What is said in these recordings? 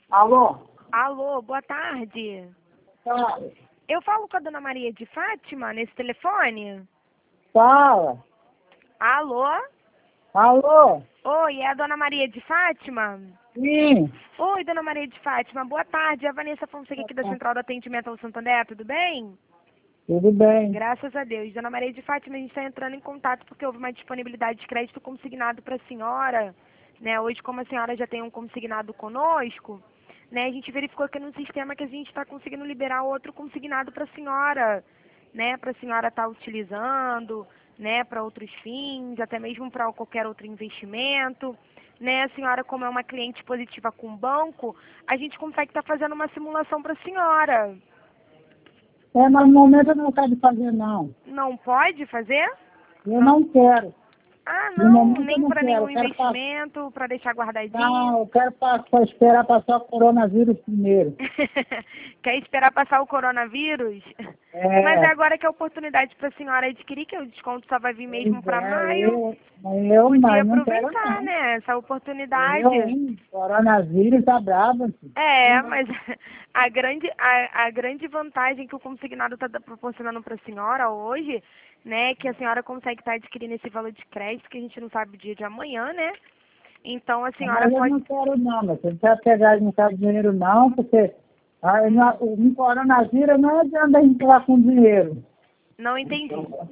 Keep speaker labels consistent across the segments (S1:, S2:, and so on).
S1: Alô?
S2: Alô, boa tarde.
S1: Fala.
S2: Eu falo com a dona Maria de Fátima nesse telefone?
S1: Fala.
S2: Alô?
S1: Alô?
S2: Oi, é a dona Maria de Fátima?
S1: Sim.
S2: Oi, dona Maria de Fátima, boa tarde. É a Vanessa Fonseca aqui da Central do Atendimento ao Santander, tudo bem?
S1: Tudo bem.
S2: Graças a Deus. Dona Maria de Fátima, a gente está entrando em contato porque houve uma disponibilidade de crédito consignado para a senhora, né? Hoje, como a senhora já tem um consignado conosco, né? A gente verificou aqui no sistema que a gente está conseguindo liberar outro consignado para a senhora, né? Para a senhora estar utilizando, né? Para outros fins, até mesmo para qualquer outro investimento, né? A senhora, como é uma cliente positiva com o banco, a gente consegue estar fazendo uma simulação para a senhora.
S1: Mas no momento eu não quero fazer, não.
S2: Não pode fazer?
S1: Eu não quero.
S2: Ah,
S1: No
S2: não,
S1: momento eu
S2: nem
S1: não
S2: para
S1: quero.
S2: nenhum
S1: Eu quero
S2: investimento, para deixar guardadinho.
S1: não, eu quero esperar passar o coronavírus primeiro.
S2: Quer esperar passar o coronavírus? Mas é
S1: É.
S2: agora que é a oportunidade para a senhora adquirir, que o desconto só vai vir mesmo
S1: Pois
S2: para
S1: é,
S2: maio.
S1: eu
S2: Podia
S1: mas não quero,
S2: aproveitar,
S1: não.
S2: né, essa
S1: Eu,
S2: oportunidade.
S1: hein? Coronavírus tá bravo, filho.
S2: É, mas a grande vantagem que o consignado está proporcionando para a senhora hoje, né, que a senhora consegue estar adquirindo esse valor de crédito, que a gente não sabe o dia de amanhã, né? Então a senhora
S1: Mas eu
S2: pode.
S1: não quero, não. Mas você não quer pegar, não quero dinheiro, não, porque o coronavírus não adianta a gente falar com dinheiro.
S2: Não entendi.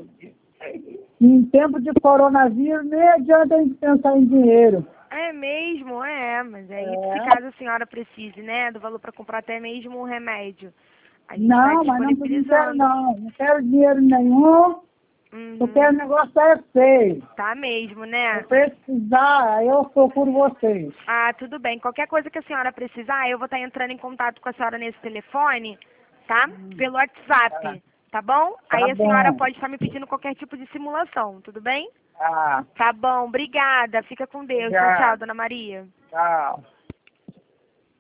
S1: Em tempo de coronavírus, nem adianta a gente pensar em dinheiro.
S2: É mesmo, mas aí se
S1: É.
S2: caso a senhora precise, né, do valor para comprar até mesmo um remédio, a gente está
S1: Não, mas não quero,
S2: disponibilizando.
S1: não. Não quero dinheiro nenhum, porque o
S2: Uhum.
S1: negócio é feio.
S2: Tá mesmo,
S1: Se
S2: né?
S1: precisar, aí eu procuro vocês.
S2: Ah, tudo bem. Qualquer coisa que a senhora precisar, eu vou estar entrando em contato com a senhora nesse telefone, tá? Pelo
S1: Tá,
S2: WhatsApp, tá bom?
S1: tá
S2: Aí a senhora
S1: bom.
S2: pode estar me pedindo qualquer tipo de simulação, tudo bem?
S1: Tá,
S2: Tá bom, obrigada. Fica com Deus. Tchau, tchau,
S1: obrigado.
S2: dona Maria.
S1: Tchau.